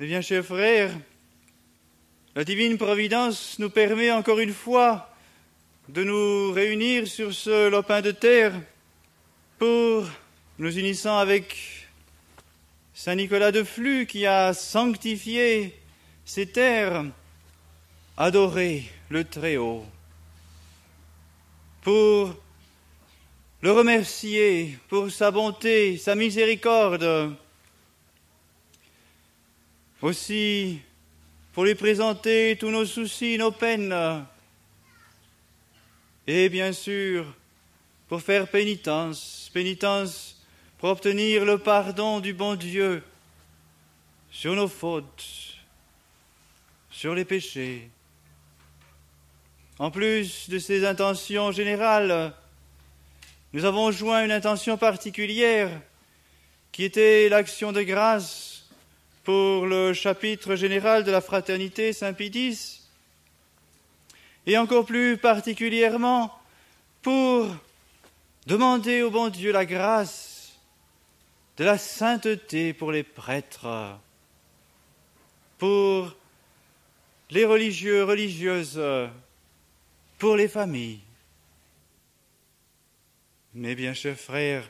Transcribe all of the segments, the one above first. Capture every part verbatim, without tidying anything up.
Eh bien, chers frères, la divine providence nous permet encore une fois de nous réunir sur ce lopin de terre pour nous unissant avec Saint Nicolas de Flux qui a sanctifié ces terres, adorer le Très-Haut, pour le remercier pour sa bonté, sa miséricorde, aussi pour lui présenter tous nos soucis, nos peines, et bien sûr pour faire pénitence, pénitence pour obtenir le pardon du bon Dieu sur nos fautes, sur les péchés. En plus de ces intentions générales, nous avons joint une intention particulière qui était l'action de grâce pour le chapitre général de la Fraternité Saint-Pie X, et encore plus particulièrement pour demander au bon Dieu la grâce de la sainteté pour les prêtres, pour les religieux, religieuses, pour les familles. Mais bien, chers frères,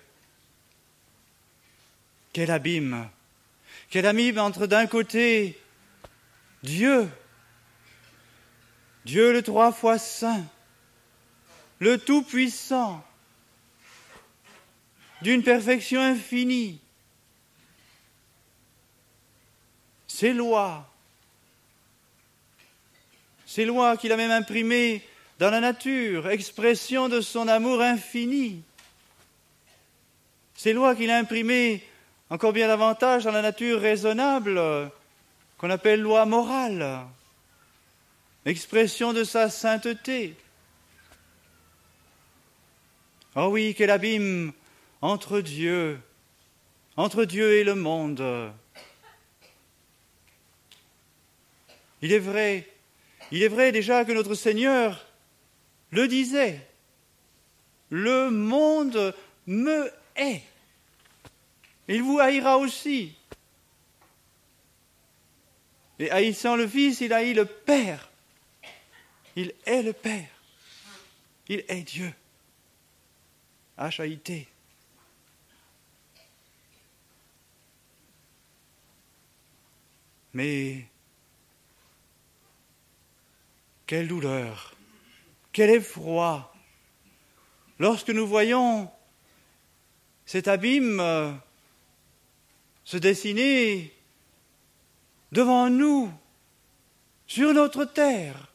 quel abîme, quel abîme entre d'un côté Dieu, Dieu le trois fois saint, le tout-puissant, d'une perfection infinie, ses lois, ces lois qu'il a même imprimées dans la nature, expression de son amour infini, ces lois qu'il a imprimées encore bien davantage dans la nature raisonnable, qu'on appelle loi morale, expression de sa sainteté. Oh oui, quel abîme entre Dieu, entre Dieu et le monde. Il est vrai, il est vrai déjà que notre Seigneur le disait, le monde me hait. Il vous haïra aussi. Et haïssant le Fils, il haït le Père. Il est le Père. Il est Dieu. H A I T. Mais quelle douleur, quel effroi, lorsque nous voyons cet abîme se dessiner devant nous, sur notre terre.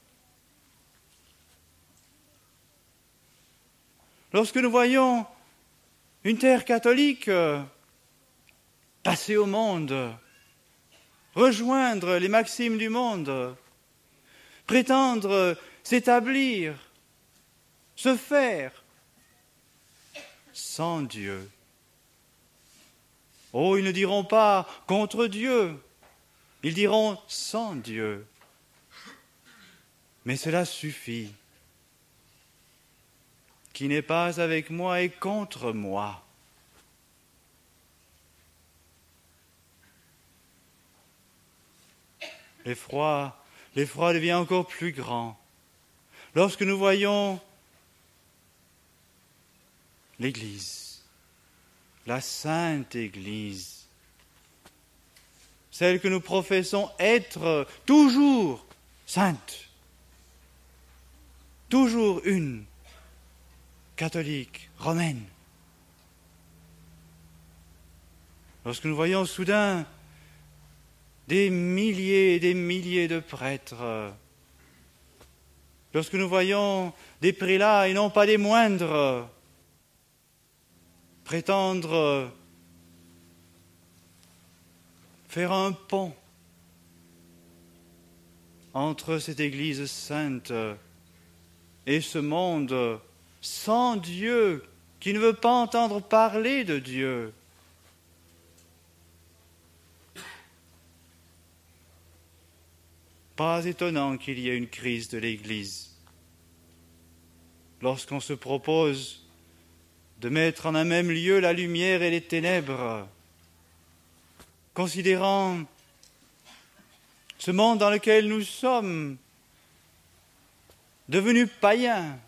Lorsque nous voyons une terre catholique passer au monde, rejoindre les maximes du monde, prétendre s'établir, se faire sans Dieu. Oh, ils ne diront pas contre Dieu, ils diront sans Dieu. Mais cela suffit. Qui n'est pas avec moi est contre moi. L'effroi, l'effroi devient encore plus grand lorsque nous voyons l'Église, la Sainte Église, celle que nous professons être toujours sainte, toujours une, catholique, romaine. Lorsque nous voyons soudain des milliers et des milliers de prêtres, lorsque nous voyons des prélats et non pas des moindres prétendre faire un pont entre cette Église sainte et ce monde sans Dieu, qui ne veut pas entendre parler de Dieu. Pas étonnant qu'il y ait une crise de l'Église lorsqu'on se propose de mettre en un même lieu la lumière et les ténèbres, considérant ce monde dans lequel nous sommes, devenus païens.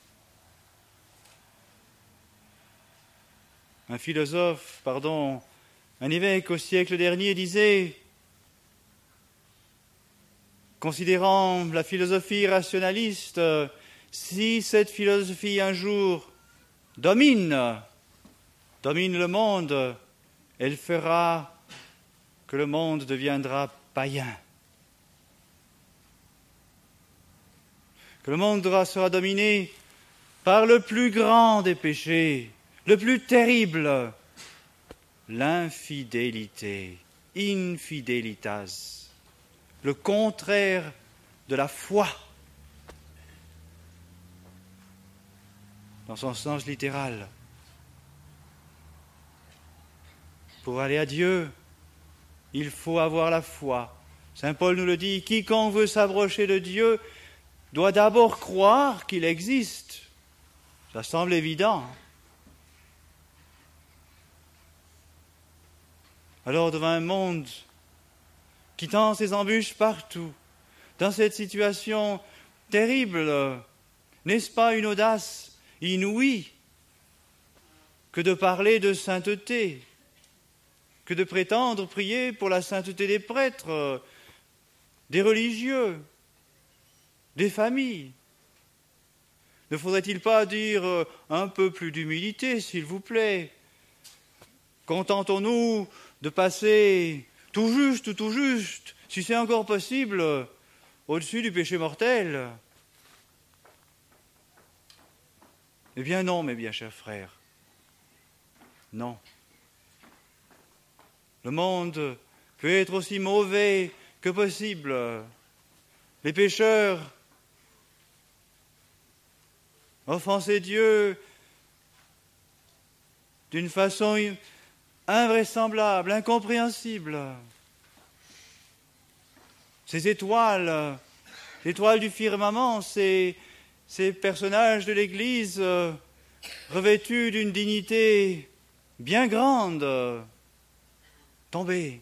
Un philosophe, pardon, un évêque au siècle dernier disait, considérant la philosophie rationaliste, si cette philosophie un jour domine, domine le monde, elle fera que le monde deviendra païen. Que le monde sera dominé par le plus grand des péchés, le plus terrible, l'infidélité, infidelitas, le contraire de la foi, dans son sens littéral. Pour aller à Dieu, il faut avoir la foi. Saint Paul nous le dit, quiconque veut s'approcher de Dieu doit d'abord croire qu'il existe. Ça semble évident. Alors devant un monde qui tend ses embûches partout, dans cette situation terrible, n'est-ce pas une audace inouïe que de parler de sainteté, que de prétendre prier pour la sainteté des prêtres, des religieux, des familles? Ne faudrait-il pas dire un peu plus d'humilité, s'il vous plaît? Contentons-nous de passer tout juste, tout juste, si c'est encore possible, au-dessus du péché mortel? Eh bien non, mes bien chers frères, non. Le monde peut être aussi mauvais que possible. Les pécheurs offenser Dieu d'une façon invraisemblable, incompréhensible. Ces étoiles, les étoiles du firmament, ces, ces personnages de l'Église euh, revêtus d'une dignité bien grande, tombés.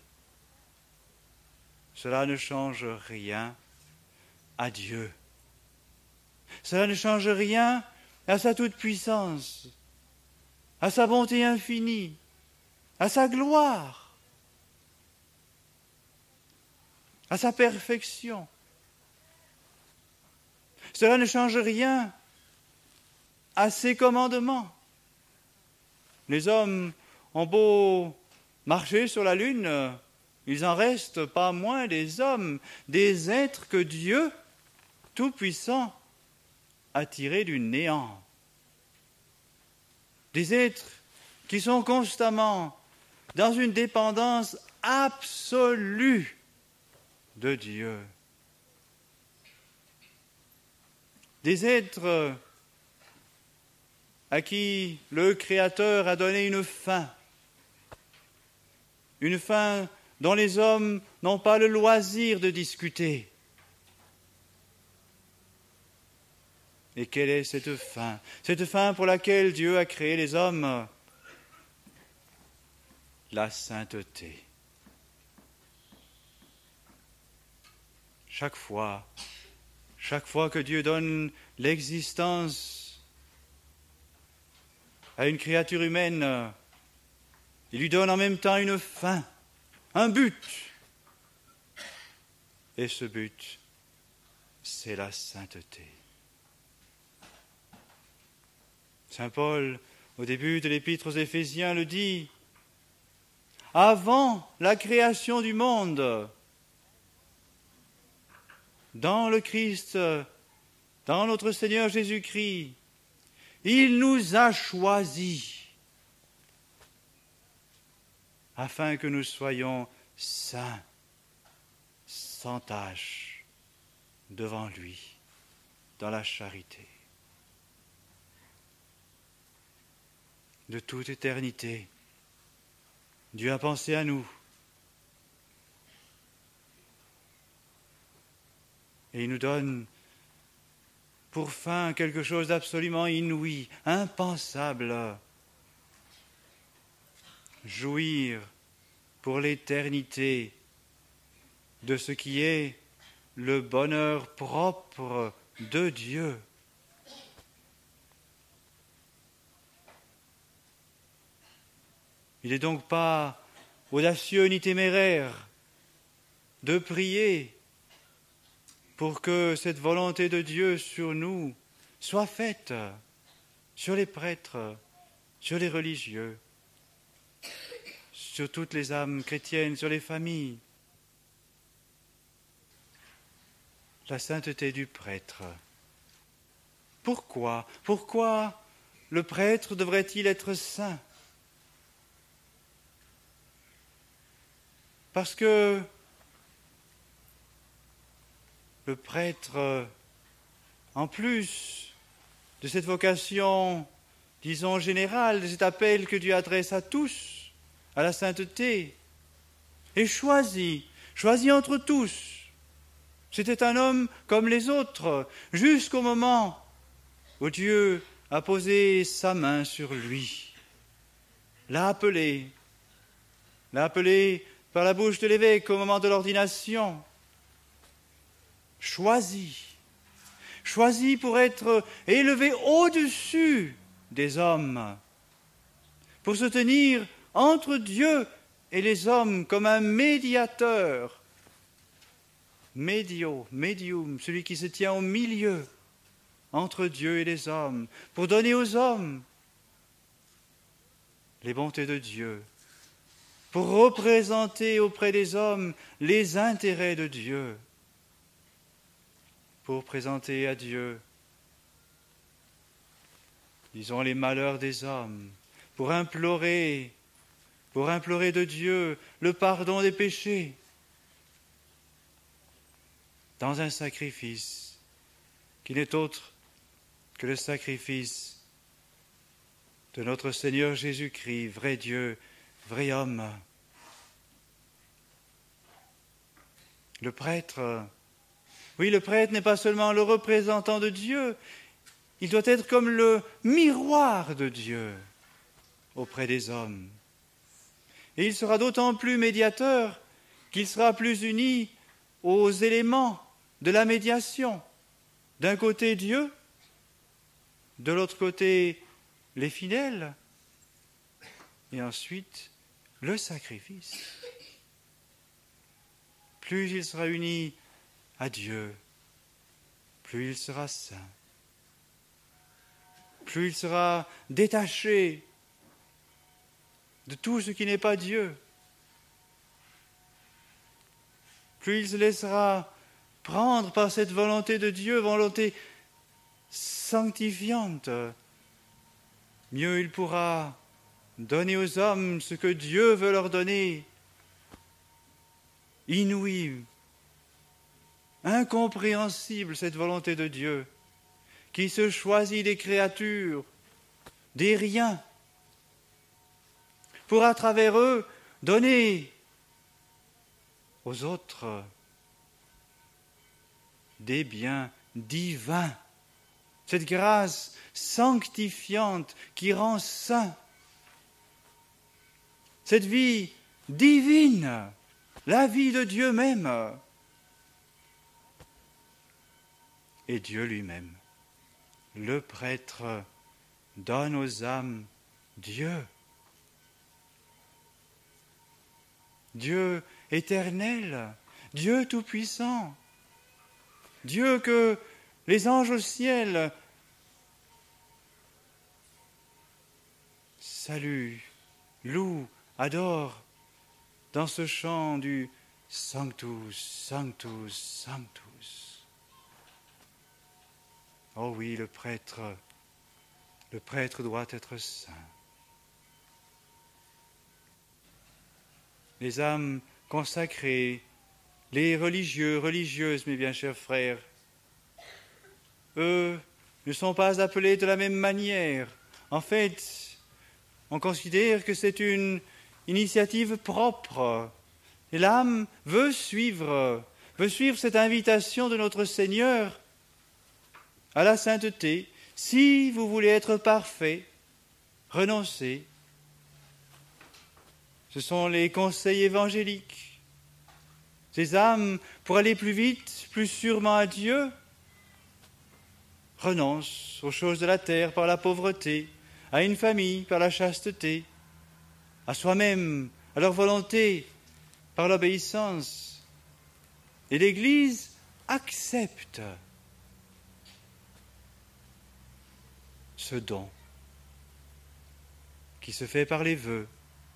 Cela ne change rien à Dieu. Cela ne change rien à sa toute-puissance, à sa bonté infinie, à sa gloire, à sa perfection. Cela ne change rien à ses commandements. Les hommes ont beau marcher sur la lune, ils en restent pas moins des hommes, des êtres que Dieu, tout-puissant, a tirés du néant. Des êtres qui sont constamment dans une dépendance absolue de Dieu. Des êtres à qui le Créateur a donné une fin, une fin dont les hommes n'ont pas le loisir de discuter. Et quelle est cette fin? Cette fin pour laquelle Dieu a créé les hommes? La sainteté. Chaque fois, chaque fois que Dieu donne l'existence à une créature humaine, il lui donne en même temps une fin, un but. Et ce but, c'est la sainteté. Saint Paul, au début de l'Épître aux Éphésiens, le dit, avant la création du monde, dans le Christ, dans notre Seigneur Jésus-Christ, il nous a choisis afin que nous soyons saints, sans tache, devant lui, dans la charité. De toute éternité, Dieu a pensé à nous. Et il nous donne pour fin quelque chose d'absolument inouï, impensable. Jouir pour l'éternité de ce qui est le bonheur propre de Dieu. Il n'est donc pas audacieux ni téméraire de prier pour que cette volonté de Dieu sur nous soit faite, sur les prêtres, sur les religieux, sur toutes les âmes chrétiennes, sur les familles. La sainteté du prêtre. Pourquoi Pourquoi le prêtre devrait-il être saint? Parce que le prêtre, en plus de cette vocation, disons générale, de cet appel que Dieu adresse à tous, à la sainteté, est choisi, choisi entre tous. C'était un homme comme les autres, jusqu'au moment où Dieu a posé sa main sur lui, l'a appelé, l'a appelé par la bouche de l'évêque au moment de l'ordination, choisi, choisi pour être élevé au-dessus des hommes, pour se tenir entre Dieu et les hommes comme un médiateur, médio, médium, celui qui se tient au milieu entre Dieu et les hommes, pour donner aux hommes les bontés de Dieu, pour représenter auprès des hommes les intérêts de Dieu, pour présenter à Dieu, disons, les malheurs des hommes, pour implorer, pour implorer de Dieu le pardon des péchés, dans un sacrifice qui n'est autre que le sacrifice de notre Seigneur Jésus-Christ, vrai Dieu, vrai homme. Le prêtre, oui, le prêtre n'est pas seulement le représentant de Dieu, il doit être comme le miroir de Dieu auprès des hommes. Et il sera d'autant plus médiateur qu'il sera plus uni aux éléments de la médiation. D'un côté Dieu, de l'autre côté les fidèles, et ensuite le sacrifice. Plus il sera uni à Dieu, plus il sera saint, plus il sera détaché de tout ce qui n'est pas Dieu, plus il se laissera prendre par cette volonté de Dieu, volonté sanctifiante, mieux il pourra donner aux hommes ce que Dieu veut leur donner, inouï, incompréhensible, cette volonté de Dieu, qui se choisit des créatures, des riens, pour à travers eux donner aux autres des biens divins, cette grâce sanctifiante qui rend saint, cette vie divine, la vie de Dieu même, et Dieu lui-même. Le prêtre donne aux âmes Dieu. Dieu éternel, Dieu tout-puissant, Dieu que les anges au ciel saluent, louent, adorent dans ce chant du Sanctus, Sanctus, Sanctus. Oh oui, le prêtre, le prêtre doit être saint. Les âmes consacrées, les religieux, religieuses, mes bien chers frères, eux ne sont pas appelés de la même manière. En fait, on considère que c'est une initiative propre. Et l'âme veut suivre, veut suivre cette invitation de notre Seigneur à la sainteté. Si vous voulez être parfait, renoncez. Ce sont les conseils évangéliques. ces âmes, pour aller plus vite, plus sûrement à Dieu, renoncent aux choses de la terre par la pauvreté, à une famille par la chasteté, à soi-même, à leur volonté par l'obéissance. Et l'Église accepte ce don qui se fait par les vœux.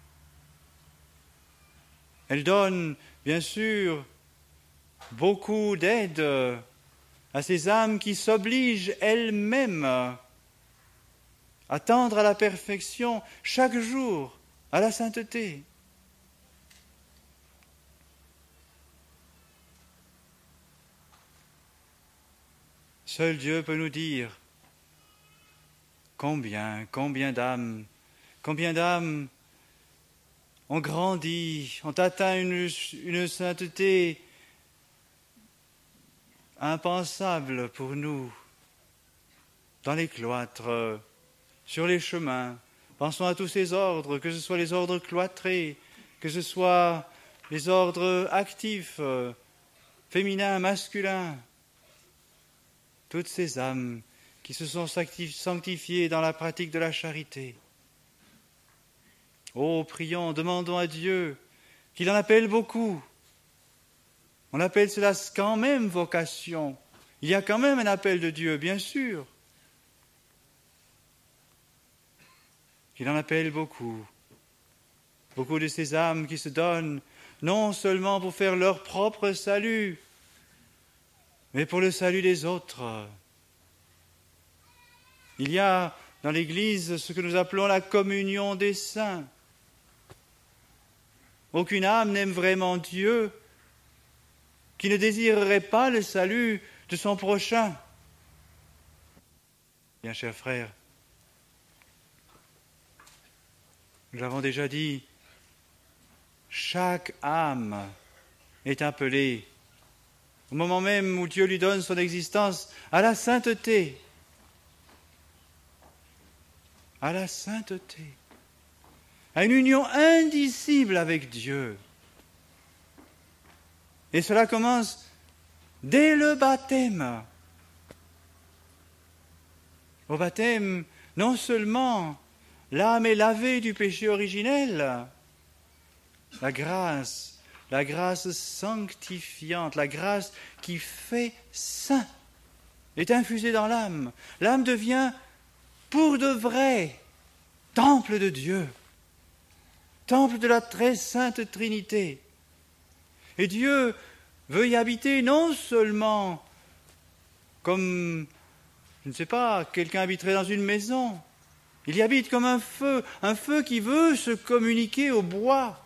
Elle donne, bien sûr, beaucoup d'aide à ces âmes qui s'obligent elles-mêmes à tendre à la perfection chaque jour, à la sainteté. Seul Dieu peut nous dire combien, combien d'âmes, combien d'âmes ont grandi, ont atteint une, une sainteté impensable pour nous, dans les cloîtres, sur les chemins. Pensons à tous ces ordres, que ce soit les ordres cloîtrés, que ce soit les ordres actifs, féminins, masculins. Toutes ces âmes qui se sont sanctifiées dans la pratique de la charité. Oh, prions, demandons à Dieu qu'il en appelle beaucoup. On appelle cela quand même vocation. Il y a quand même un appel de Dieu, bien sûr. Qu'il en appelle beaucoup. Beaucoup de ces âmes qui se donnent, non seulement pour faire leur propre salut, mais pour le salut des autres. Il y a dans l'Église ce que nous appelons la communion des saints. Aucune âme n'aime vraiment Dieu qui ne désirerait pas le salut de son prochain. Bien, chers frères, nous l'avons déjà dit, chaque âme est appelée, au moment même où Dieu lui donne son existence, à la sainteté. À la sainteté. À une union indicible avec Dieu. Et cela commence dès le baptême. Au baptême, non seulement l'âme est lavée du péché originel, la grâce, la grâce sanctifiante, la grâce qui fait saint, est infusée dans l'âme. L'âme devient pour de vrai temple de Dieu, temple de la très sainte Trinité. Et Dieu veut y habiter non seulement comme, je ne sais pas, quelqu'un habiterait dans une maison. Il y habite comme un feu, un feu qui veut se communiquer au bois.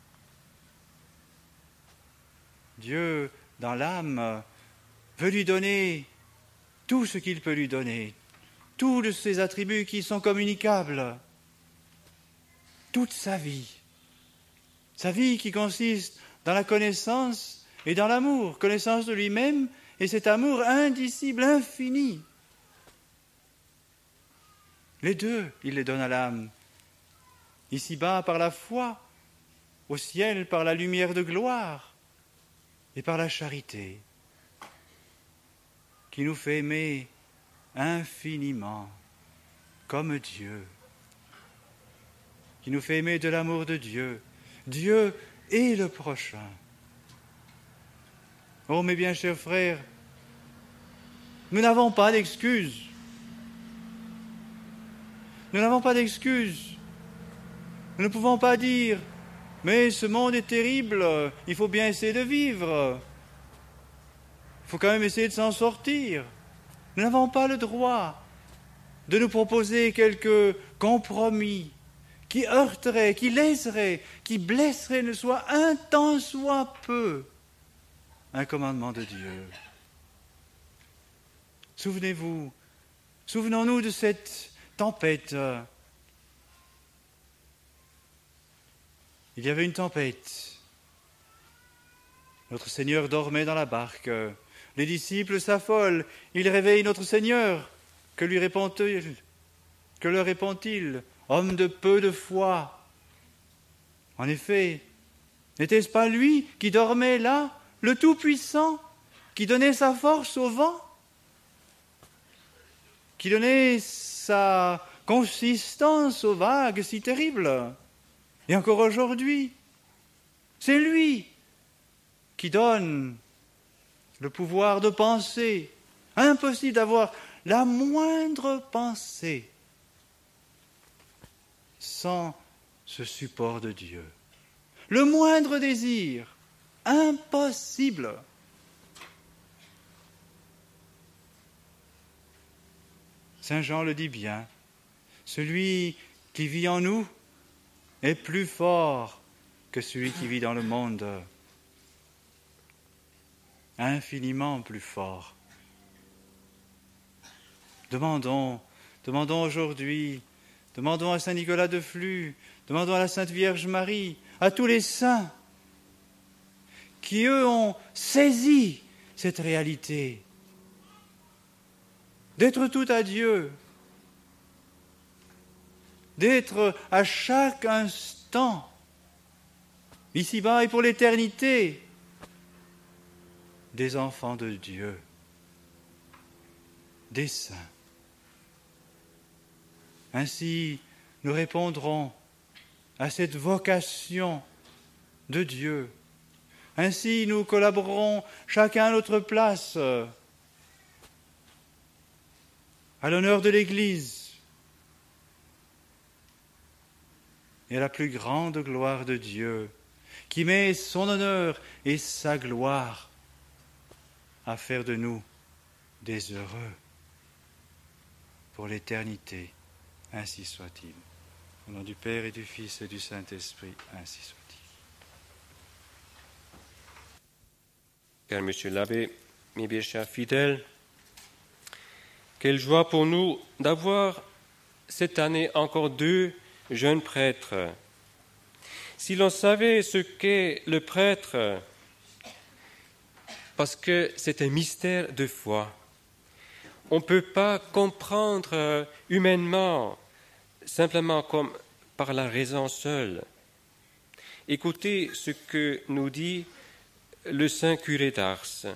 Dieu, dans l'âme, veut lui donner tout ce qu'il peut lui donner, tous de ses attributs qui sont communicables, toute sa vie. Sa vie qui consiste dans la connaissance et dans l'amour, connaissance de lui-même et cet amour indicible, infini. Les deux, il les donne à l'âme. Ici-bas par la foi, au ciel par la lumière de gloire et par la charité, qui nous fait aimer infiniment comme Dieu, qui nous fait aimer de l'amour de Dieu, Dieu et le prochain. Oh, mes bien chers frères, nous n'avons pas d'excuses. Nous n'avons pas d'excuses. Nous ne pouvons pas dire « Mais ce monde est terrible, il faut bien essayer de vivre. Il faut quand même essayer de s'en sortir. » Nous n'avons pas le droit de nous proposer quelques compromis qui heurteraient, qui léseraient, qui blesseraient, ne soit un tant soit peu un commandement de Dieu. Souvenez-vous, souvenons-nous de cette tempête. Il y avait une tempête. Notre Seigneur dormait dans la barque. Les disciples s'affolent. Ils réveillent notre Seigneur. Que lui répond-il ? Que leur répond-il ? Homme de peu de foi. En effet, n'était-ce pas lui qui dormait là, le Tout-Puissant, qui donnait sa force au vent, qui donnait sa consistance aux vagues si terribles. Et encore aujourd'hui, c'est lui qui donne le pouvoir de penser. Impossible d'avoir la moindre pensée sans ce support de Dieu. Le moindre désir, impossible. Saint Jean le dit bien, celui qui vit en nous est plus fort que celui qui vit dans le monde, infiniment plus fort. Demandons, demandons aujourd'hui, demandons à Saint Nicolas de Flux, demandons à la Sainte Vierge Marie, à tous les saints qui, eux, ont saisi cette réalité d'être tout à Dieu, d'être à chaque instant, ici-bas et pour l'éternité, des enfants de Dieu, des saints. Ainsi, nous répondrons à cette vocation de Dieu. Ainsi, nous collaborerons chacun à notre place à l'honneur de l'Église et à la plus grande gloire de Dieu, qui met son honneur et sa gloire à faire de nous des heureux pour l'éternité. Ainsi soit-il. Au nom du Père et du Fils et du Saint-Esprit, ainsi soit-il. Cher Monsieur l'abbé, mes bien chers fidèles, quelle joie pour nous d'avoir cette année encore deux jeunes prêtres. Si l'on savait ce qu'est le prêtre, parce que c'est un mystère de foi, on ne peut pas comprendre humainement, simplement comme par la raison seule. Écoutez ce que nous dit le saint curé d'Ars.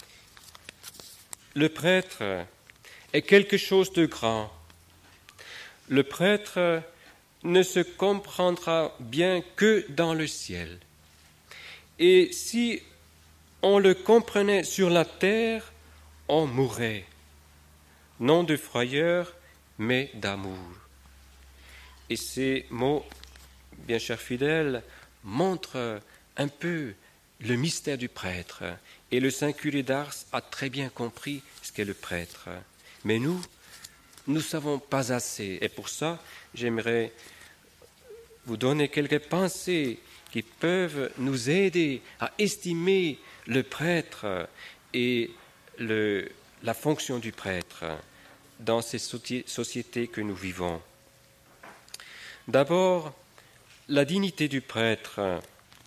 Le prêtre est quelque chose de grand. Le prêtre ne se comprendra bien que dans le ciel. Et si on le comprenait sur la terre, on mourrait, non de frayeur, mais d'amour. Et ces mots, bien chers fidèles, montrent un peu le mystère du prêtre. Et le saint curé d'Ars a très bien compris ce qu'est le prêtre. Mais nous, nous ne savons pas assez. Et pour ça, j'aimerais vous donner quelques pensées qui peuvent nous aider à estimer le prêtre et le, la fonction du prêtre dans ces sociétés que nous vivons. D'abord, la dignité du prêtre.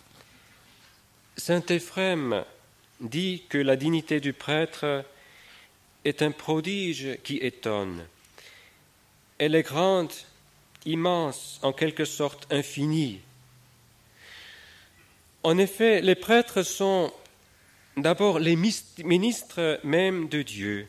Saint Éphrem dit que la dignité du prêtre est un prodige qui étonne. Elle est grande, immense, en quelque sorte infinie. En effet, les prêtres sont d'abord les ministres même de Dieu.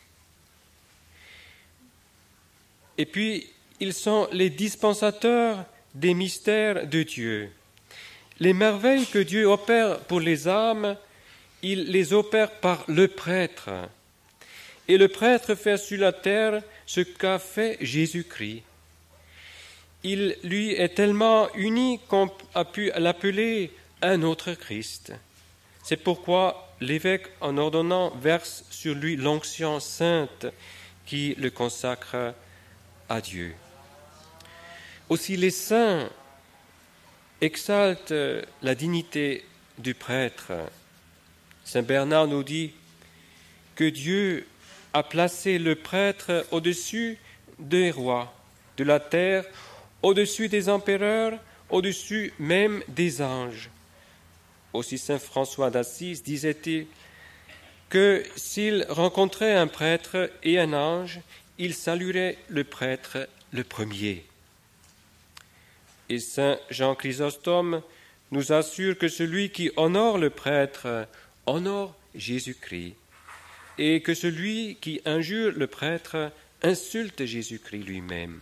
Et puis, ils sont les dispensateurs des mystères de Dieu. Les merveilles que Dieu opère pour les âmes, il les opère par le prêtre. Et le prêtre fait sur la terre ce qu'a fait Jésus-Christ. Il lui est tellement uni qu'on a pu l'appeler un autre Christ. C'est pourquoi l'évêque, en ordonnant, verse sur lui l'onction sainte qui le consacre à Dieu. Aussi les saints exaltent la dignité du prêtre. Saint Bernard nous dit que Dieu a placé le prêtre au-dessus des rois, de la terre, au-dessus des empereurs, au-dessus même des anges. Aussi saint François d'Assise disait-il que s'il rencontrait un prêtre et un ange, il saluerait le prêtre le premier. Et saint Jean Chrysostome nous assure que celui qui honore le prêtre honore Jésus-Christ et que celui qui injure le prêtre insulte Jésus-Christ lui-même.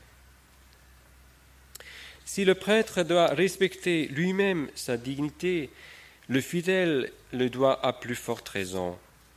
Si le prêtre doit respecter lui-même sa dignité, le fidèle le doit à plus forte raison.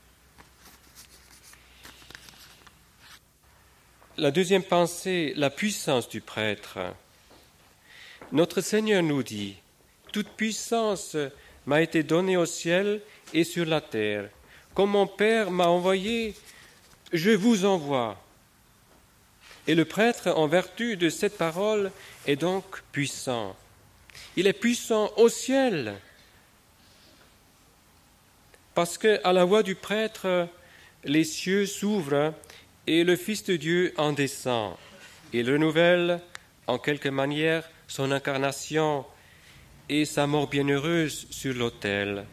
La deuxième pensée, la puissance du prêtre. Notre Seigneur nous dit « Toute puissance m'a été donnée au ciel et sur la terre. Comme mon Père m'a envoyé, je vous envoie. » Et le prêtre, en vertu de cette parole, est donc puissant. Il est puissant au ciel. Parce qu'à la voix du prêtre, les cieux s'ouvrent et le Fils de Dieu en descend. Il renouvelle, en quelque manière, son incarnation et sa mort bienheureuse sur l'autel.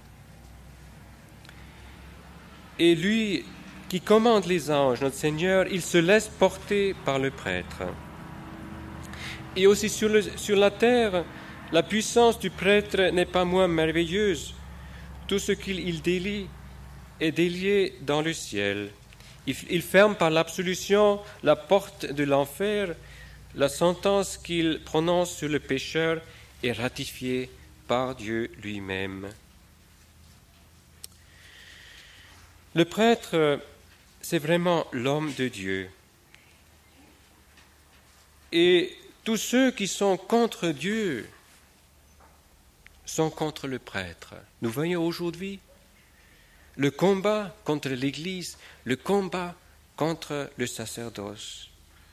Et lui qui commande les anges, notre Seigneur, il se laisse porter par le prêtre. Et aussi sur, le, sur la terre, la puissance du prêtre n'est pas moins merveilleuse. Tout ce qu'il délie est délié dans le ciel. Il, il ferme par l'absolution la porte de l'enfer. La sentence qu'il prononce sur le pécheur est ratifiée par Dieu lui-même. Le prêtre, c'est vraiment l'homme de Dieu. Et tous ceux qui sont contre Dieu sont contre le prêtre. Nous voyons aujourd'hui le combat contre l'Église, le combat contre le sacerdoce.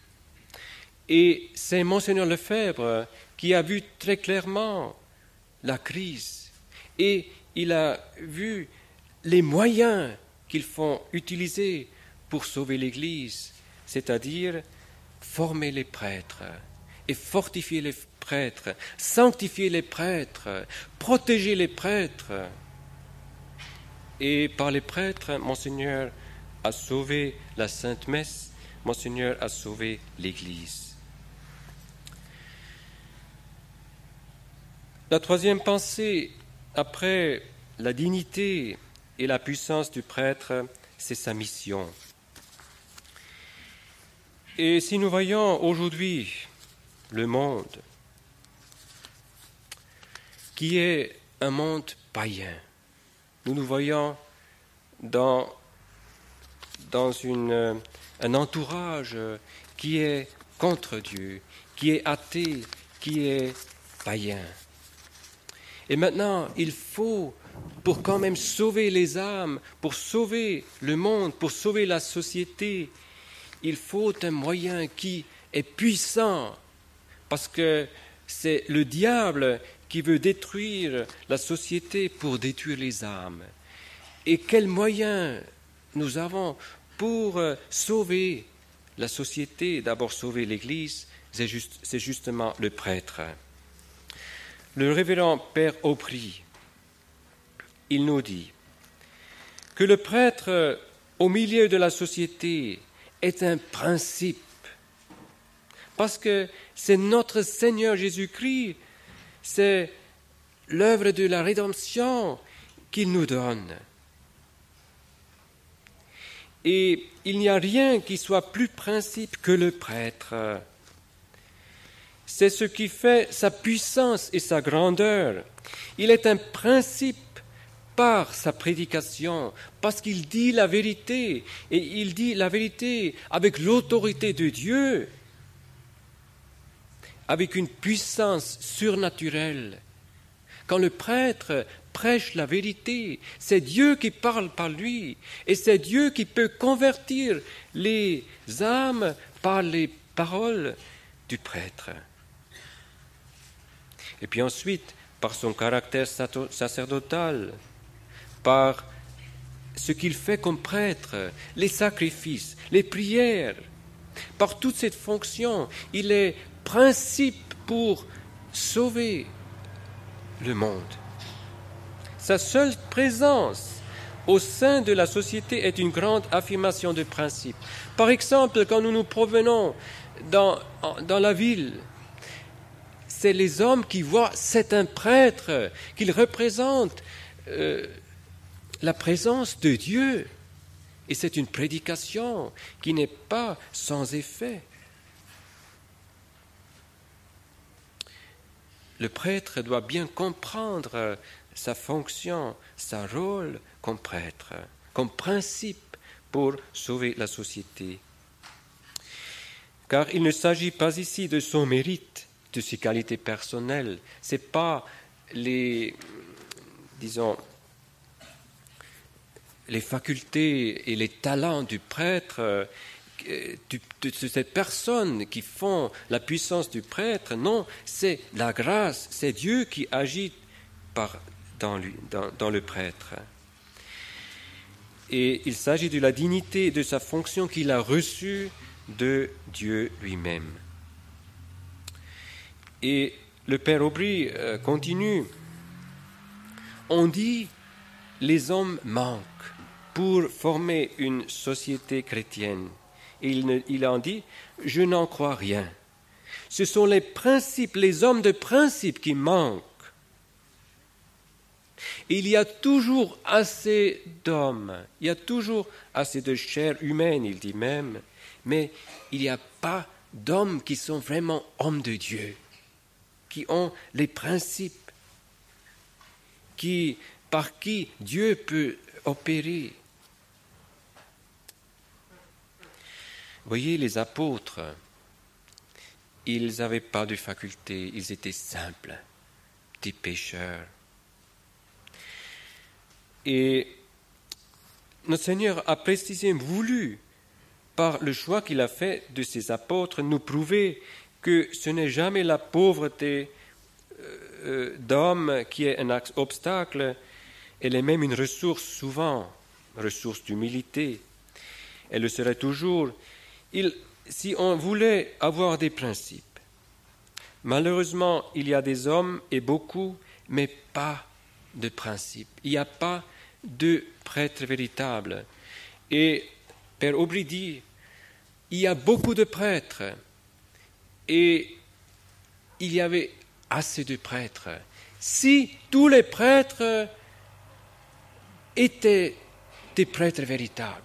Et c'est Monseigneur Lefebvre qui a vu très clairement la crise et il a vu les moyens qu'il faut utiliser pour sauver l'Église, c'est-à-dire former les prêtres et fortifier les prêtres, sanctifier les prêtres, protéger les prêtres. Et par les prêtres, Monseigneur a sauvé la Sainte Messe, Monseigneur a sauvé l'Église. La troisième pensée, après la dignité et la puissance du prêtre, c'est sa mission. Et si nous voyons aujourd'hui le monde, qui est un monde païen, nous nous voyons dans, dans une, un entourage qui est contre Dieu, qui est athée, qui est païen. Et maintenant, il faut, pour quand même sauver les âmes, pour sauver le monde, pour sauver la société, il faut un moyen qui est puissant, parce que c'est le diable qui veut détruire la société pour détruire les âmes. Et quels moyens nous avons pour sauver la société, d'abord sauver l'Église, c'est, juste, c'est justement le prêtre. Le révérend Père Aubry, il nous dit que le prêtre au milieu de la société est un principe, parce que c'est notre Seigneur Jésus-Christ, c'est l'œuvre de la rédemption qu'il nous donne. Et il n'y a rien qui soit plus principe que le prêtre. C'est ce qui fait sa puissance et sa grandeur. Il est un principe par sa prédication, parce qu'il dit la vérité, et il dit la vérité avec l'autorité de Dieu, avec une puissance surnaturelle. Quand le prêtre prêche la vérité, c'est Dieu qui parle par lui, et c'est Dieu qui peut convertir les âmes par les paroles du prêtre. Et puis ensuite, par son caractère sacerdotal, par ce qu'il fait comme prêtre, les sacrifices, les prières, par toute cette fonction, il est principe pour sauver le monde. Sa seule présence au sein de la société est une grande affirmation de principe. Par exemple, quand nous nous promenons dans, dans la ville, c'est les hommes qui voient, c'est un prêtre, qu'il représente euh, la présence de Dieu. Et c'est une prédication qui n'est pas sans effet. Le prêtre doit bien comprendre sa fonction, son rôle comme prêtre, comme principe pour sauver la société. Car il ne s'agit pas ici de son mérite, de ses qualités personnelles. Ce n'est pas les, disons, les facultés et les talents du prêtre, de cette personne qui font la puissance du prêtre. Non, c'est la grâce, c'est Dieu qui agit par, dans, lui, dans, dans le prêtre. Et il s'agit de la dignité de sa fonction qu'il a reçue de Dieu lui-même. Et le Père Aubry euh, continue. On dit, les hommes manquent pour former une société chrétienne. Et il, ne, il en dit, je n'en crois rien. Ce sont les principes, les hommes de principe qui manquent. Il y a toujours assez d'hommes, il y a toujours assez de chair humaine, il dit même, mais il n'y a pas d'hommes qui sont vraiment hommes de Dieu, qui ont les principes, qui, par qui Dieu peut opérer. Voyez, les apôtres, ils n'avaient pas de faculté, ils étaient simples, des pécheurs. Et notre Seigneur a précisément voulu, par le choix qu'il a fait de ses apôtres, nous prouver que ce n'est jamais la pauvreté euh, d'homme qui est un obstacle, elle est même une ressource souvent, ressource d'humilité. Elle le serait toujours. Il, si on voulait avoir des principes, malheureusement, il y a des hommes, et beaucoup, mais pas de principes. Il n'y a pas de prêtre véritable. Et Père Aubry dit, il y a beaucoup de prêtres, et il y avait assez de prêtres. Si tous les prêtres étaient des prêtres véritables,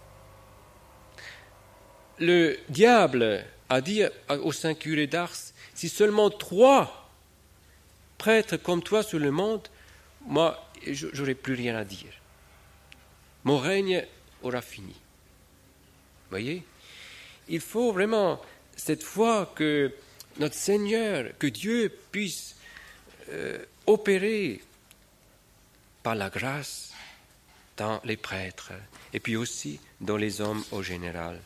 le diable a dit au saint curé d'Ars, si seulement trois prêtres comme toi sur le monde, moi, j'aurais plus rien à dire. Mon règne aura fini. Vous voyez ? Il faut vraiment, cette fois, que notre Seigneur, que Dieu puisse euh, opérer par la grâce dans les prêtres et puis aussi dans les hommes au général.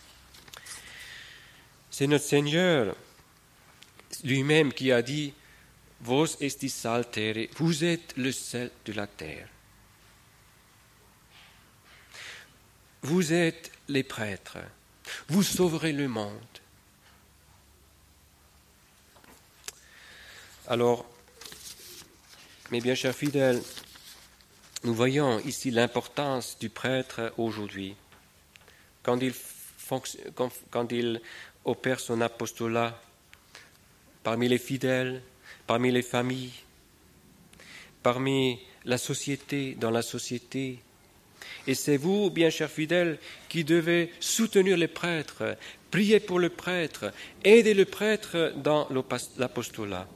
C'est notre Seigneur lui-même qui a dit « Vos estis sal terre » vous êtes le sel de la terre. Vous êtes les prêtres. Vous sauverez le monde. Alors, mes bien chers fidèles, nous voyons ici l'importance du prêtre aujourd'hui. Quand il, fonction, quand, quand il opère son apostolat parmi les fidèles, parmi les familles, parmi la société, dans la société. Et c'est vous, bien chers fidèles, qui devez soutenir les prêtres, prier pour le prêtre, aider le prêtre dans l'apostolat.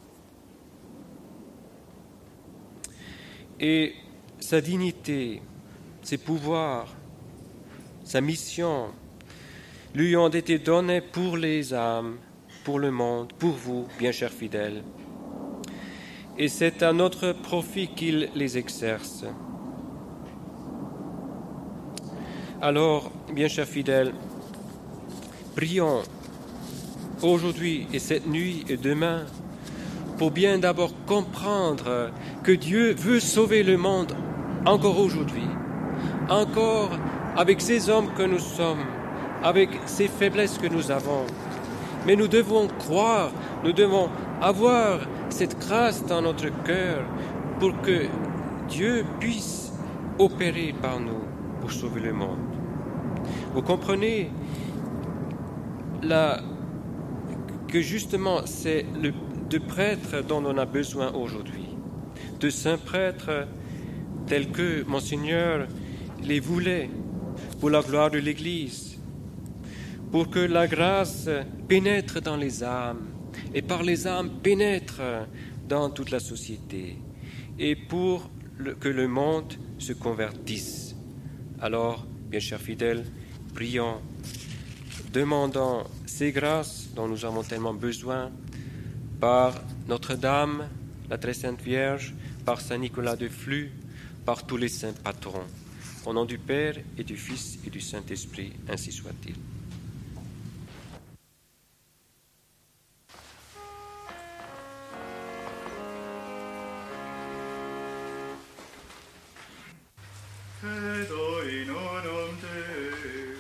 Et sa dignité, ses pouvoirs, sa mission lui ont été donnés pour les âmes, pour le monde, pour vous, bien chers fidèles. Et c'est à notre profit qu'il les exerce. Alors, bien chers fidèles, prions aujourd'hui et cette nuit et demain pour bien d'abord comprendre que Dieu veut sauver le monde encore aujourd'hui, encore avec ces hommes que nous sommes, avec ces faiblesses que nous avons. Mais nous devons croire, nous devons avoir cette grâce dans notre cœur pour que Dieu puisse opérer par nous pour sauver le monde. Vous comprenez la, que justement c'est le, de prêtres dont on a besoin aujourd'hui, de saints prêtres tels que Monseigneur les voulait pour la gloire de l'Église, pour que la grâce pénètre dans les âmes et par les âmes pénètre dans toute la société et pour le, que le monde se convertisse. Alors, bien chers fidèles, prions, demandons ces grâces dont nous avons tellement besoin par Notre-Dame, la Très Sainte Vierge, par Saint Nicolas de Flux, par tous les saints patrons. Au nom du Père et du Fils et du Saint-Esprit, ainsi soit-il. Credo in unum Deo.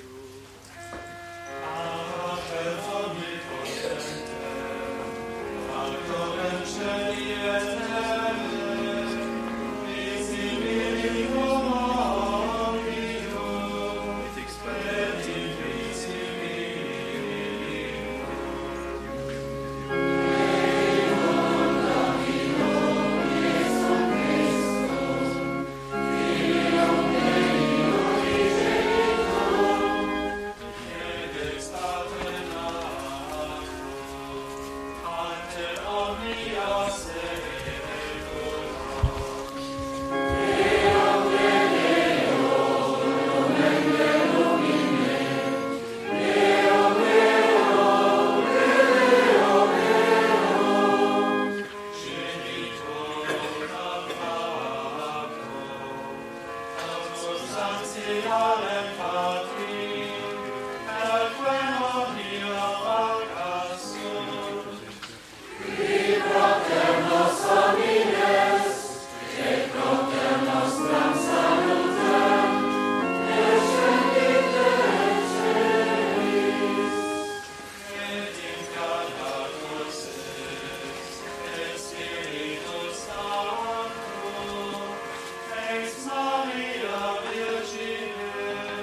Maria Virgine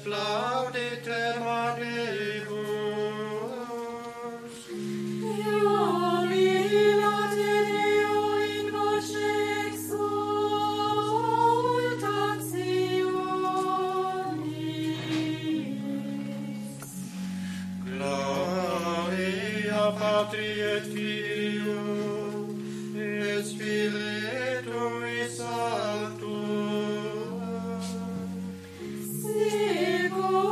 plaudite manibus. Patri et Filio et Spiritui Sancto. Sicut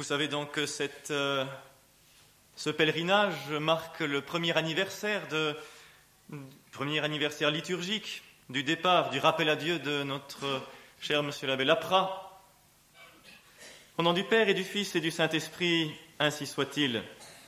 savez donc que cette, euh, ce pèlerinage marque le premier anniversaire, de, premier anniversaire liturgique du départ, du rappel à Dieu de notre cher monsieur l'abbé Laprat. Au nom du Père et du Fils et du Saint-Esprit, ainsi soit-il.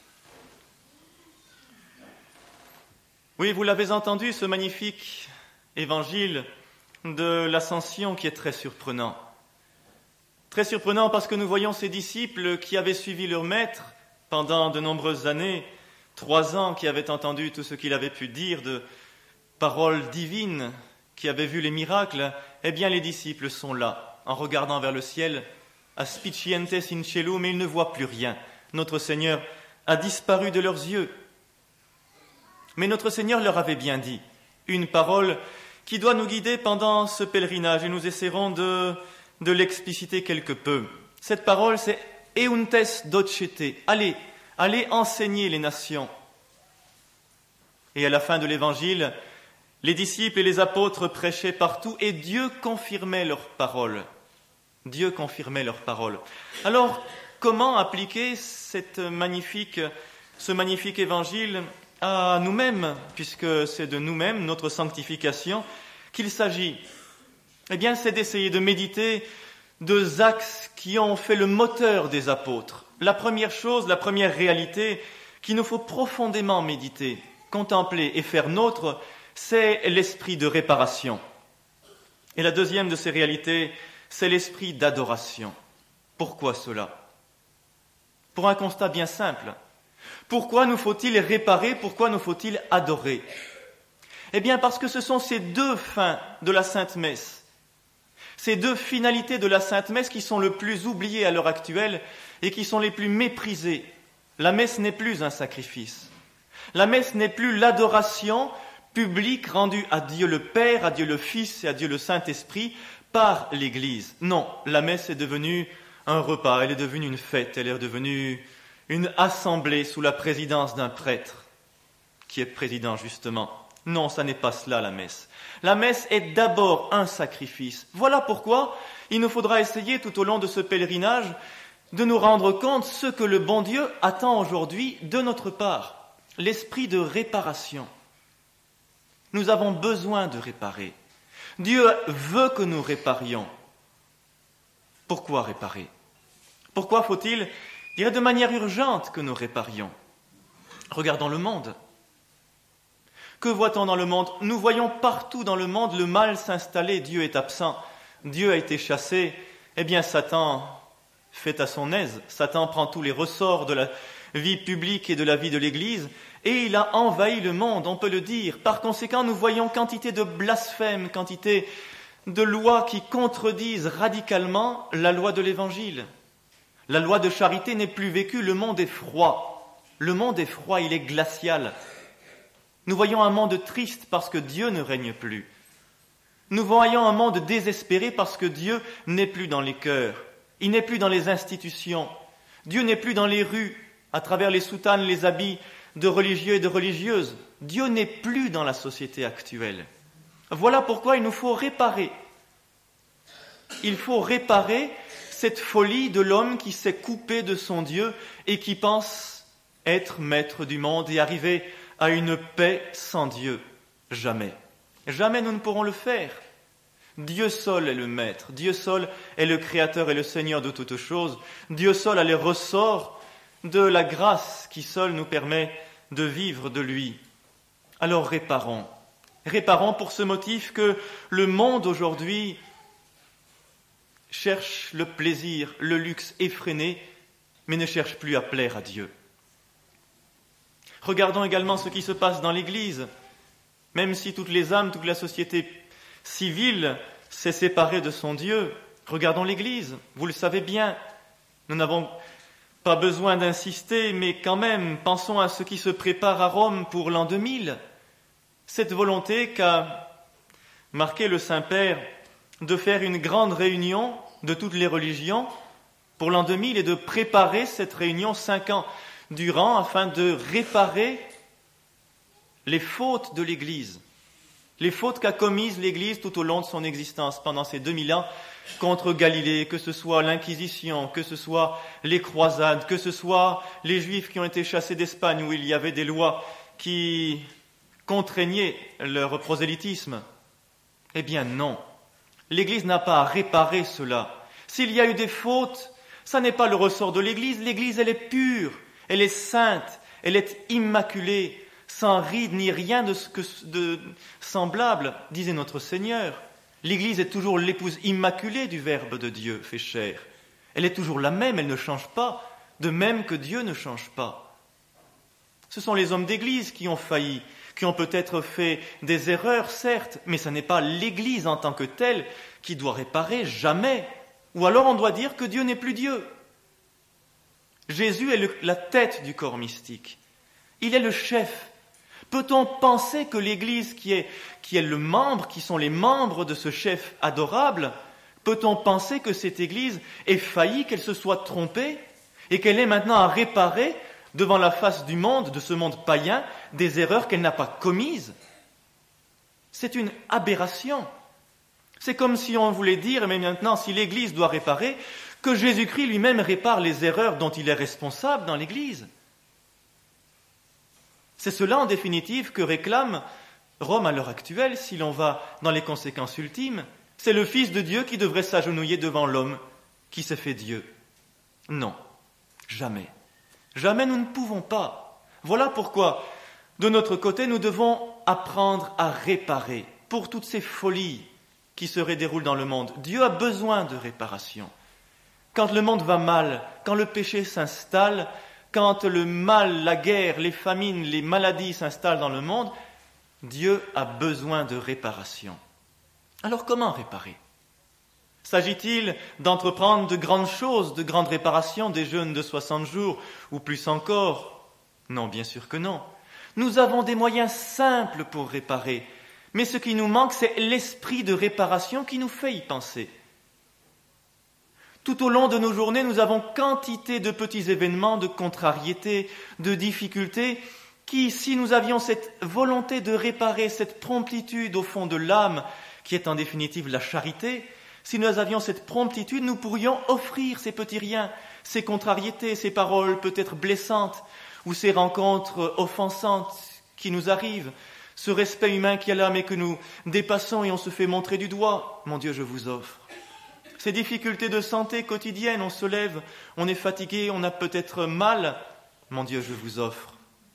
Oui, vous l'avez entendu, ce magnifique évangile de l'Ascension qui est très surprenant. Très surprenant parce que nous voyons ces disciples qui avaient suivi leur maître pendant de nombreuses années, trois ans, qui avaient entendu tout ce qu'il avait pu dire de paroles divines, qui avaient vu les miracles. Eh bien, les disciples sont là, en regardant vers le ciel, aspicientes in cielo, mais ils ne voient plus rien. Notre Seigneur a disparu de leurs yeux. Mais notre Seigneur leur avait bien dit une parole qui doit nous guider pendant ce pèlerinage, et nous essaierons de, de l'expliciter quelque peu. Cette parole, c'est « Euntes docete » « Allez, allez enseigner les nations ». Et à la fin de l'Évangile, les disciples et les apôtres prêchaient partout, et Dieu confirmait leurs paroles. Dieu confirmait leurs paroles. Alors, comment appliquer cette magnifique, ce magnifique Évangile à nous-mêmes, puisque c'est de nous-mêmes, notre sanctification, qu'il s'agit? Eh bien, c'est d'essayer de méditer deux axes qui ont fait le moteur des apôtres. La première chose, la première réalité qu'il nous faut profondément méditer, contempler et faire nôtre, c'est l'esprit de réparation. Et la deuxième de ces réalités, c'est l'esprit d'adoration. Pourquoi cela? Pour un constat bien simple. Pourquoi nous faut-il réparer? Pourquoi nous faut-il adorer? Eh bien, parce que ce sont ces deux fins de la Sainte Messe, ces deux finalités de la Sainte Messe qui sont le plus oubliées à l'heure actuelle et qui sont les plus méprisées. La messe n'est plus un sacrifice. La messe n'est plus l'adoration publique rendue à Dieu le Père, à Dieu le Fils et à Dieu le Saint-Esprit par l'Église. Non, la messe est devenue un repas, elle est devenue une fête, elle est devenue une assemblée sous la présidence d'un prêtre, qui est président justement. Non, ça n'est pas cela la messe. La messe est d'abord un sacrifice. Voilà pourquoi il nous faudra essayer tout au long de ce pèlerinage de nous rendre compte ce que le bon Dieu attend aujourd'hui de notre part. L'esprit de réparation. Nous avons besoin de réparer. Dieu veut que nous réparions. Pourquoi réparer? Pourquoi faut-il Il y a de manière urgente que nous réparions? Regardons le monde. Que voit-on dans le monde? Nous voyons partout dans le monde le mal s'installer. Dieu est absent. Dieu a été chassé. Eh bien, Satan fait à son aise. Satan prend tous les ressorts de la vie publique et de la vie de l'Église et il a envahi le monde, on peut le dire. Par conséquent, nous voyons quantité de blasphèmes, quantité de lois qui contredisent radicalement la loi de l'Évangile. La loi de charité n'est plus vécue, le monde est froid. Le monde est froid, il est glacial. Nous voyons un monde triste parce que Dieu ne règne plus. Nous voyons un monde désespéré parce que Dieu n'est plus dans les cœurs. Il n'est plus dans les institutions. Dieu n'est plus dans les rues, à travers les soutanes, les habits de religieux et de religieuses. Dieu n'est plus dans la société actuelle. Voilà pourquoi il nous faut réparer. Il faut réparer cette folie de l'homme qui s'est coupé de son Dieu et qui pense être maître du monde et arriver à une paix sans Dieu. Jamais. Jamais nous ne pourrons le faire. Dieu seul est le maître. Dieu seul est le créateur et le Seigneur de toutes choses. Dieu seul a les ressorts de la grâce qui seule nous permet de vivre de lui. Alors réparons. Réparons pour ce motif que le monde aujourd'hui cherche le plaisir, le luxe effréné, mais ne cherche plus à plaire à Dieu. Regardons également ce qui se passe dans l'Église. Même si toutes les âmes, toute la société civile s'est séparée de son Dieu, regardons l'Église. Vous le savez bien, nous n'avons pas besoin d'insister, mais quand même, pensons à ce qui se prépare à Rome pour l'an deux mille. Cette volonté qu'a marqué le Saint-Père de faire une grande réunion de toutes les religions pour l'an deux mille et de préparer cette réunion cinq ans durant afin de réparer les fautes de l'Église. les fautes qu'a commises l'Église tout au long de son existence pendant ces deux mille ans contre Galilée, que ce soit l'Inquisition, que ce soit les croisades, que ce soit les Juifs qui ont été chassés d'Espagne où il y avait des lois qui contraignaient leur prosélytisme. Eh bien non, l'Église n'a pas à réparer cela. S'il y a eu des fautes, ça n'est pas le ressort de l'Église. L'Église, elle est pure, elle est sainte, elle est immaculée, sans ride ni rien de, ce que, de semblable, disait notre Seigneur. L'Église est toujours l'épouse immaculée du Verbe de Dieu fait chair. Elle est toujours la même, elle ne change pas, de même que Dieu ne change pas. Ce sont les hommes d'Église qui ont failli, qui ont peut-être fait des erreurs, certes, mais ce n'est pas l'Église en tant que telle qui doit réparer, jamais. Ou alors on doit dire que Dieu n'est plus Dieu. Jésus est le, la tête du corps mystique. Il est le chef. Peut-on penser que l'Église qui est, qui est le membre, qui sont les membres de ce chef adorable, peut-on penser que cette Église ait failli, qu'elle se soit trompée et qu'elle ait maintenant à réparer devant la face du monde, de ce monde païen, des erreurs qu'elle n'a pas commises? C'est une aberration. C'est comme si on voulait dire, mais maintenant, si l'Église doit réparer, que Jésus-Christ lui-même répare les erreurs dont il est responsable dans l'Église. C'est cela, en définitive, que réclame Rome à l'heure actuelle, si l'on va dans les conséquences ultimes. C'est le Fils de Dieu qui devrait s'agenouiller devant l'homme qui s'est fait Dieu. Non, jamais. Jamais nous ne pouvons pas. Voilà pourquoi, de notre côté, nous devons apprendre à réparer pour toutes ces folies qui se déroulent dans le monde. Dieu a besoin de réparation. Quand le monde va mal, quand le péché s'installe, quand le mal, la guerre, les famines, les maladies s'installent dans le monde, Dieu a besoin de réparation. Alors comment réparer? S'agit-il d'entreprendre de grandes choses, de grandes réparations, des jeûnes de soixante jours, ou plus encore? Non, bien sûr que non. Nous avons des moyens simples pour réparer, mais ce qui nous manque, c'est l'esprit de réparation qui nous fait y penser. Tout au long de nos journées, nous avons quantité de petits événements, de contrariétés, de difficultés, qui, si nous avions cette volonté de réparer, cette promptitude au fond de l'âme, qui est en définitive la charité, si nous avions cette promptitude, nous pourrions offrir ces petits riens, ces contrariétés, ces paroles peut-être blessantes, ou ces rencontres offensantes qui nous arrivent, ce respect humain qui est là, mais que nous dépassons et on se fait montrer du doigt. Mon Dieu, je vous offre. Ces difficultés de santé quotidienne, on se lève, on est fatigué, on a peut-être mal. Mon Dieu, je vous offre.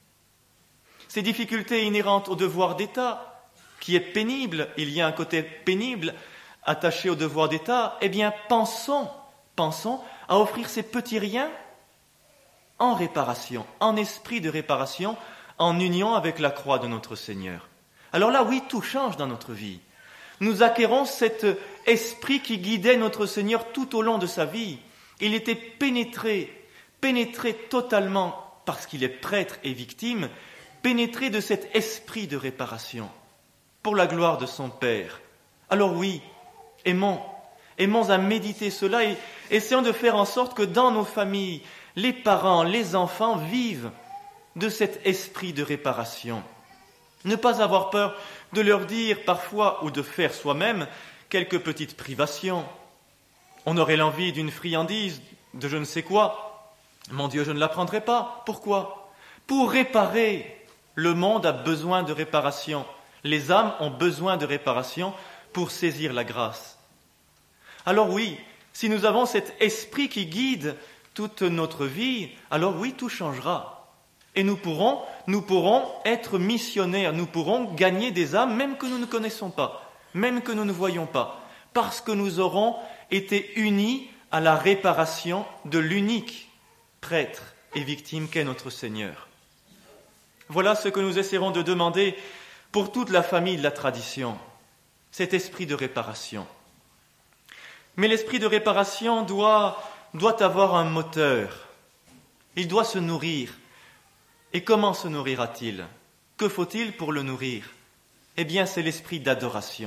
Ces difficultés inhérentes au devoir d'État, qui est pénible, il y a un côté pénible attaché au devoir d'État, eh bien, pensons, pensons à offrir ces petits riens en réparation, en esprit de réparation, en union avec la croix de notre Seigneur. Alors là, oui, tout change dans notre vie. Nous acquérons cet esprit qui guidait notre Seigneur tout au long de sa vie. Il était pénétré, pénétré totalement, parce qu'il est prêtre et victime, pénétré de cet esprit de réparation, pour la gloire de son Père. Alors oui, aimons, aimons à méditer cela et essayons de faire en sorte que dans nos familles, les parents, les enfants vivent de cet esprit de réparation. Ne pas avoir peur de leur dire parfois ou de faire soi-même quelques petites privations. On aurait l'envie d'une friandise, de je ne sais quoi. Mon Dieu, je ne la prendrai pas. Pourquoi? Pour réparer. Le monde a besoin de réparation. Les âmes ont besoin de réparation pour saisir la grâce. Alors oui, si nous avons cet esprit qui guide toute notre vie, alors oui, tout changera. Et nous pourrons, nous pourrons être missionnaires, nous pourrons gagner des âmes, même que nous ne connaissons pas, même que nous ne voyons pas, parce que nous aurons été unis à la réparation de l'unique prêtre et victime qu'est notre Seigneur. Voilà ce que nous essaierons de demander pour toute la famille de la tradition, cet esprit de réparation. Mais l'esprit de réparation doit, doit avoir un moteur, il doit se nourrir. Et comment se nourrira-t-il? Que faut-il pour le nourrir? Eh bien, c'est l'esprit d'adoration.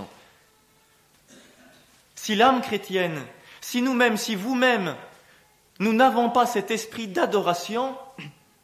Si l'âme chrétienne, si nous-mêmes, si vous-même, nous n'avons pas cet esprit d'adoration,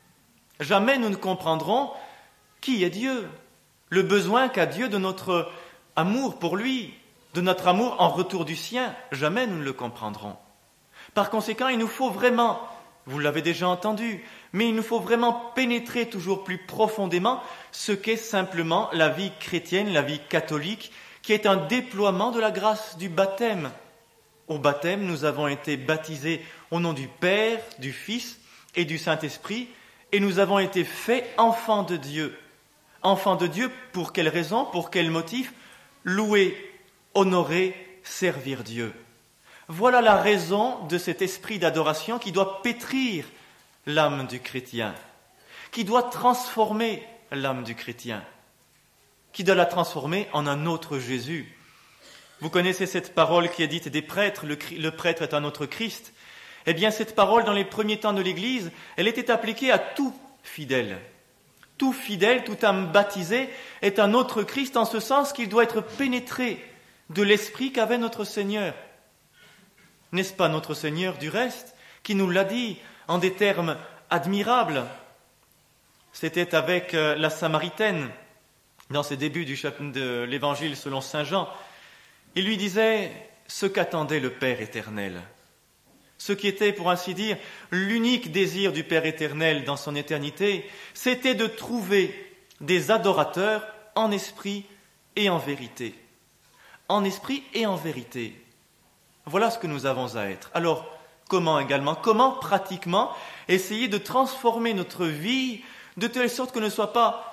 jamais nous ne comprendrons qui est Dieu, le besoin qu'a Dieu de notre, amour pour lui, de notre amour en retour du sien, jamais nous ne le comprendrons. Par conséquent, il nous faut vraiment, vous l'avez déjà entendu, mais il nous faut vraiment pénétrer toujours plus profondément ce qu'est simplement la vie chrétienne, la vie catholique, qui est un déploiement de la grâce du baptême. Au baptême, nous avons été baptisés au nom du Père, du Fils et du Saint-Esprit, et nous avons été faits enfants de Dieu. Enfants de Dieu, pour quelle raison, pour quel motif? Louer, honorer, servir Dieu. Voilà la raison de cet esprit d'adoration qui doit pétrir l'âme du chrétien, qui doit transformer l'âme du chrétien, qui doit la transformer en un autre Jésus. Vous connaissez cette parole qui est dite des prêtres, le, le prêtre est un autre Christ. Eh bien, cette parole, dans les premiers temps de l'Église, elle était appliquée à tout fidèle. Tout fidèle, tout âme baptisée est un autre Christ en ce sens qu'il doit être pénétré de l'esprit qu'avait notre Seigneur. N'est-ce pas notre Seigneur, du reste, qui nous l'a dit en des termes admirables? C'était avec la Samaritaine, dans ses débuts du chapitre de l'Évangile selon saint Jean. Il lui disait ce qu'attendait le Père éternel, ce qui était, pour ainsi dire, l'unique désir du Père éternel dans son éternité, c'était de trouver des adorateurs en esprit et en vérité. En esprit et en vérité. Voilà ce que nous avons à être. Alors, comment également, comment pratiquement essayer de transformer notre vie de telle sorte que ne soit pas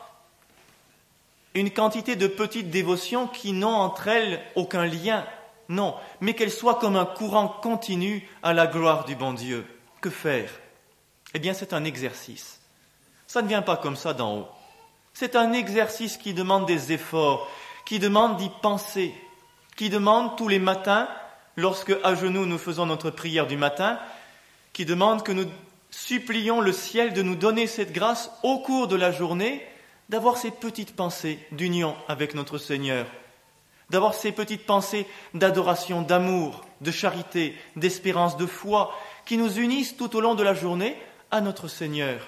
une quantité de petites dévotions qui n'ont entre elles aucun lien, non, mais qu'elles soient comme un courant continu à la gloire du bon Dieu. Que faire? Eh bien, c'est un exercice. Ça ne vient pas comme ça d'en haut. C'est un exercice qui demande des efforts, qui demande d'y penser, qui demande tous les matins, lorsque à genoux nous faisons notre prière du matin, qui demande que nous supplions le ciel de nous donner cette grâce au cours de la journée, d'avoir ces petites pensées d'union avec notre Seigneur, d'avoir ces petites pensées d'adoration, d'amour, de charité, d'espérance, de foi, qui nous unissent tout au long de la journée à notre Seigneur.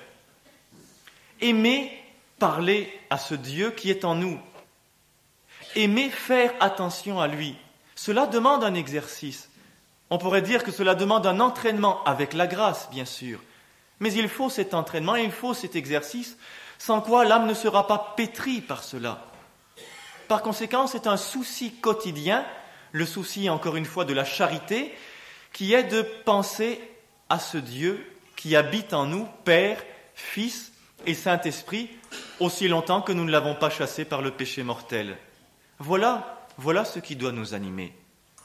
Aimer parler à ce Dieu qui est en nous. Aimer faire attention à lui. Cela demande un exercice. On pourrait dire que cela demande un entraînement, avec la grâce, bien sûr. Mais il faut cet entraînement et il faut cet exercice, sans quoi l'âme ne sera pas pétrie par cela. Par conséquent, c'est un souci quotidien, le souci, encore une fois, de la charité, qui est de penser à ce Dieu qui habite en nous, Père, Fils et Saint-Esprit, aussi longtemps que nous ne l'avons pas chassé par le péché mortel. Voilà, voilà ce qui doit nous animer.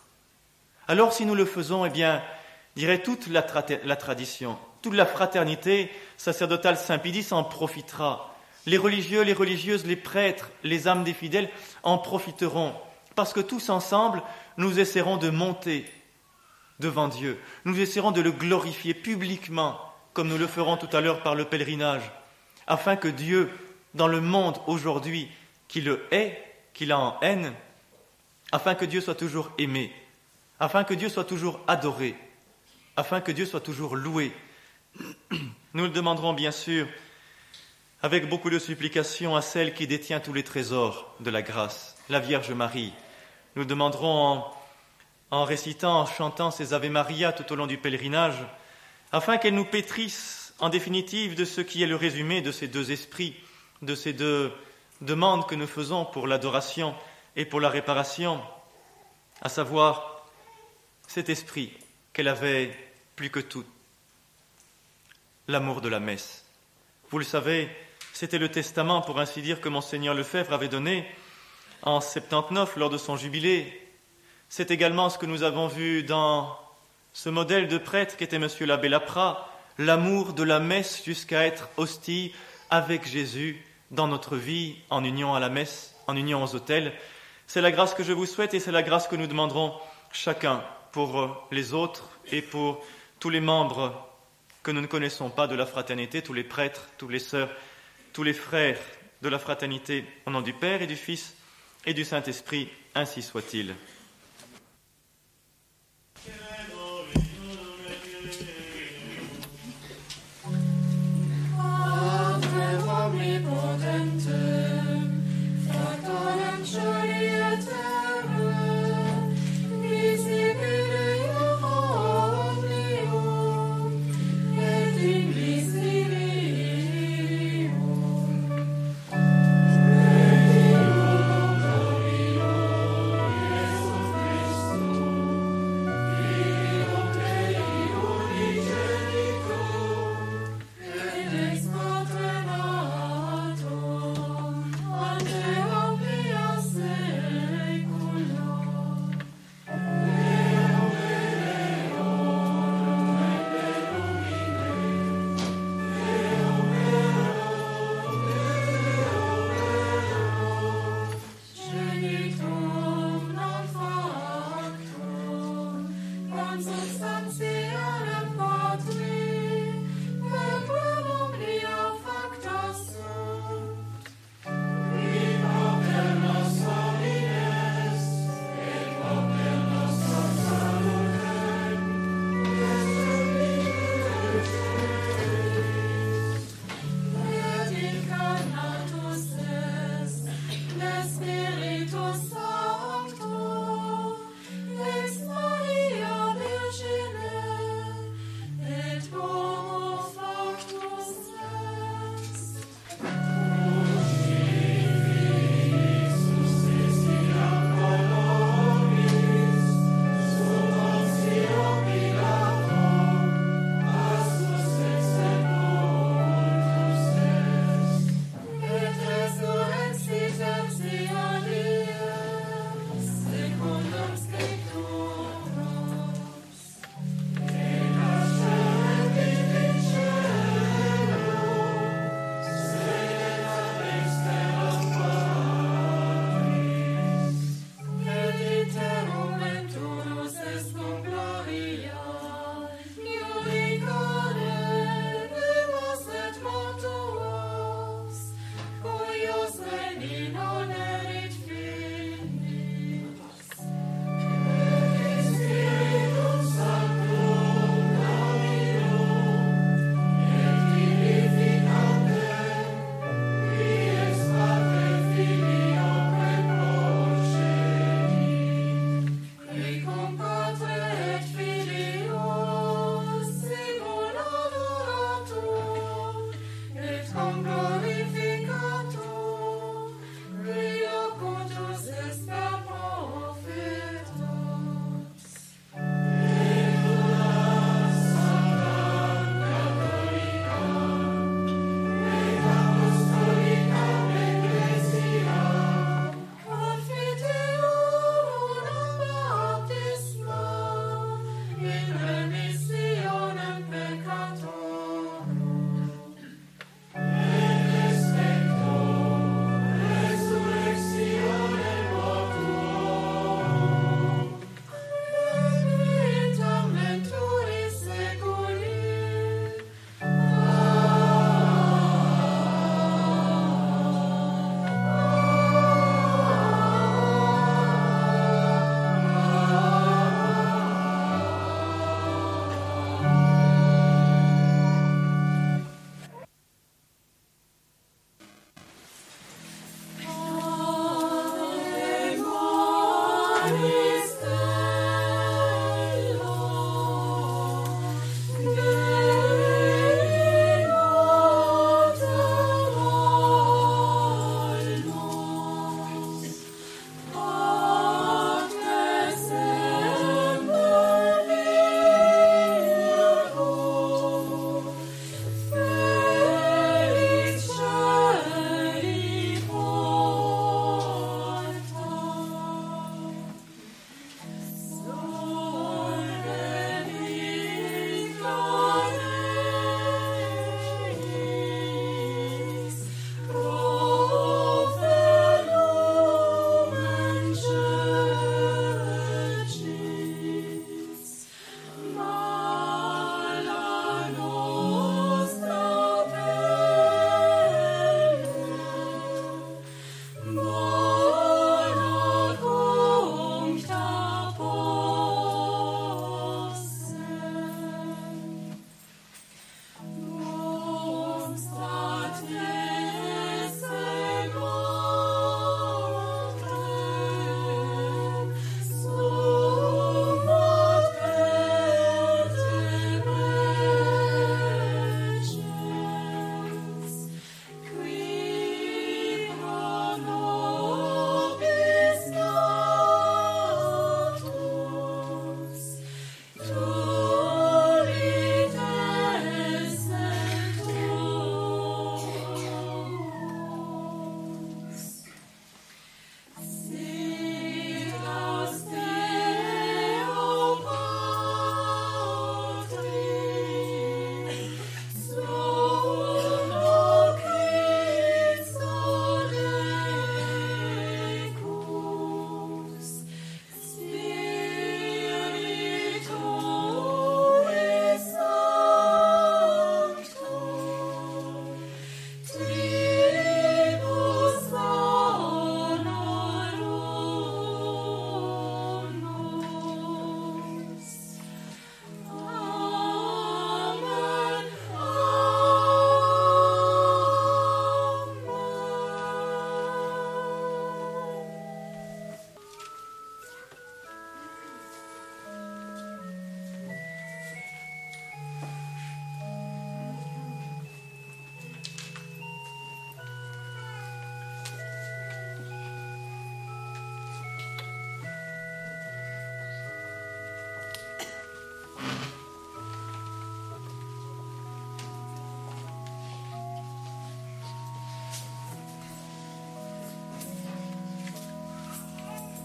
Alors, si nous le faisons, eh bien, je dirais toute la, tra- la tradition, toute la fraternité sacerdotale Saint-Pédis en profitera. Les religieux, les religieuses, les prêtres, les âmes des fidèles en profiteront, parce que tous ensemble, nous essaierons de monter devant Dieu. Nous essaierons de le glorifier publiquement, comme nous le ferons tout à l'heure par le pèlerinage, afin que Dieu, dans le monde aujourd'hui, qui le hait, qui l'a en haine, afin que Dieu soit toujours aimé, afin que Dieu soit toujours adoré, afin que Dieu soit toujours loué. Nous le demanderons bien sûr avec beaucoup de supplications à celle qui détient tous les trésors de la grâce, la Vierge Marie. Nous le demanderons en, en récitant, en chantant ces Ave Maria tout au long du pèlerinage, afin qu'elle nous pétrisse en définitive de ce qui est le résumé de ces deux esprits, de ces deux demandes que nous faisons pour l'adoration et pour la réparation, à savoir cet esprit qu'elle avait plus que tout, l'amour de la messe. Vous le savez, c'était le testament, pour ainsi dire, que Monseigneur Lefebvre avait donné en soixante-dix-neuf lors de son jubilé. C'est également ce que nous avons vu dans ce modèle de prêtre qu'était Monsieur l'abbé Laprat, l'amour de la messe jusqu'à être hostie avec Jésus dans notre vie, en union à la messe, en union aux autels. C'est la grâce que je vous souhaite et c'est la grâce que nous demanderons chacun pour les autres et pour tous les membres que nous ne connaissons pas de la fraternité, tous les prêtres, tous les sœurs, tous les frères de la fraternité, au nom du Père et du Fils et du Saint-Esprit, ainsi soit-il. Omnipotentem, factorem chariot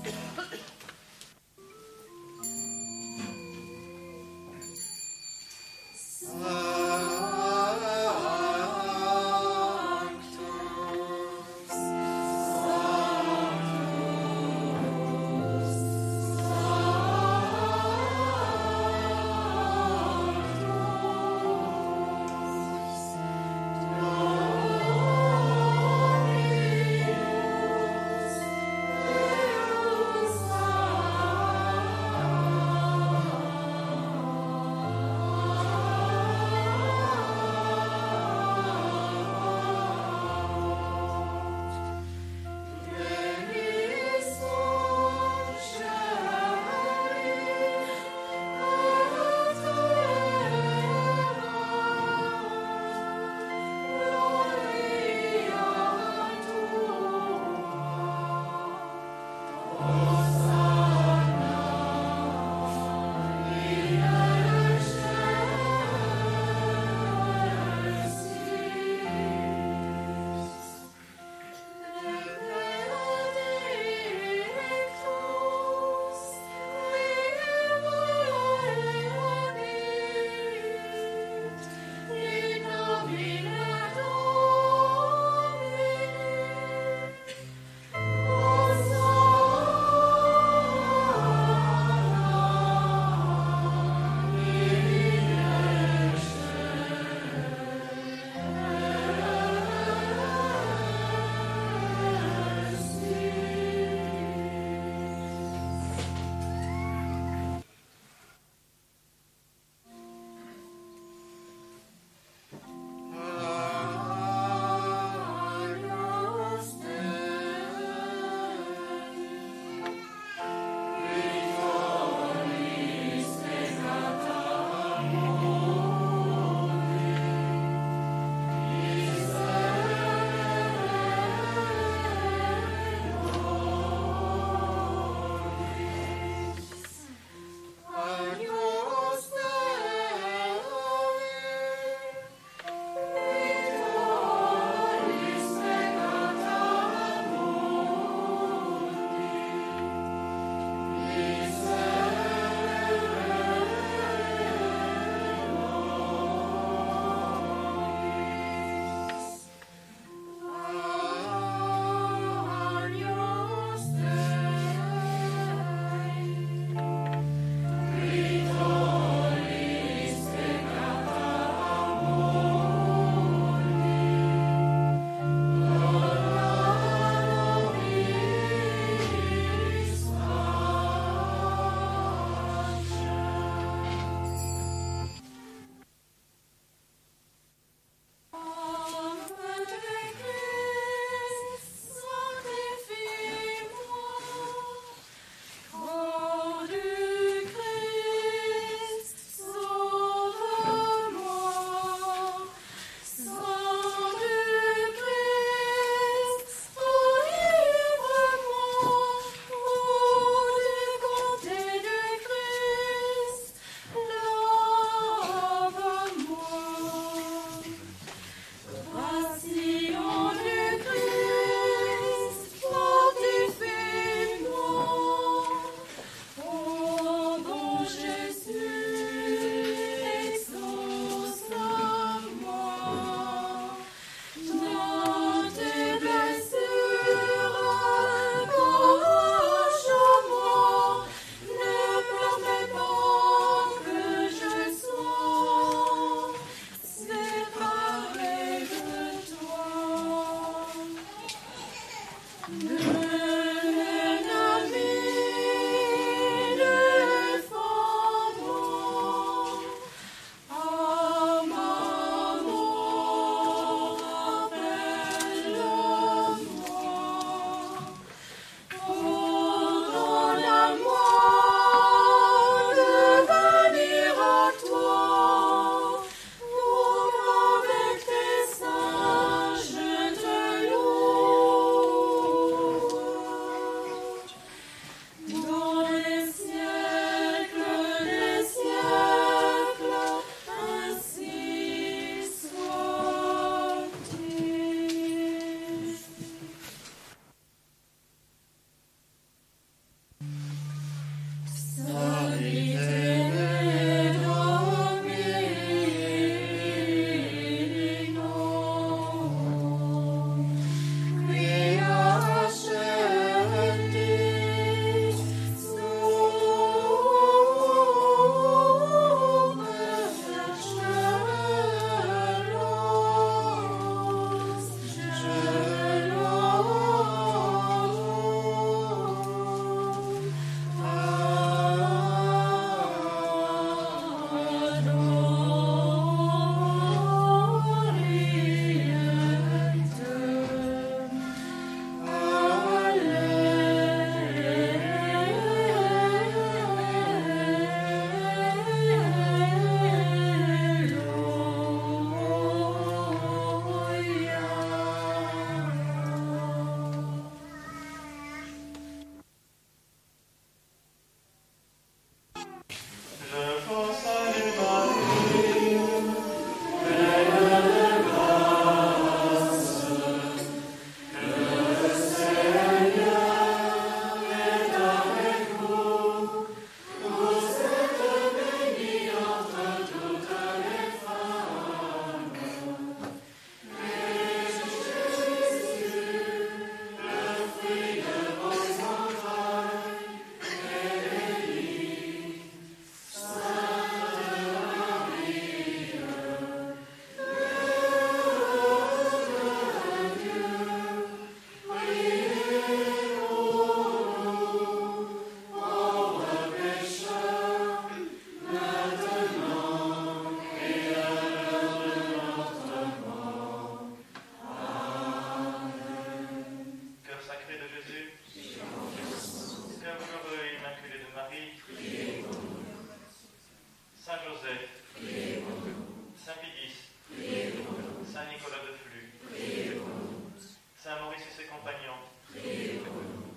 Hosanna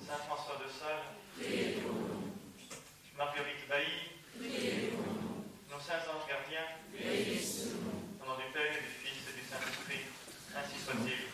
Saint François de Sales, Marguerite Bailly, nos saints anges gardiens, au nom du Père et du Fils et du Saint-Esprit, ainsi soit-il.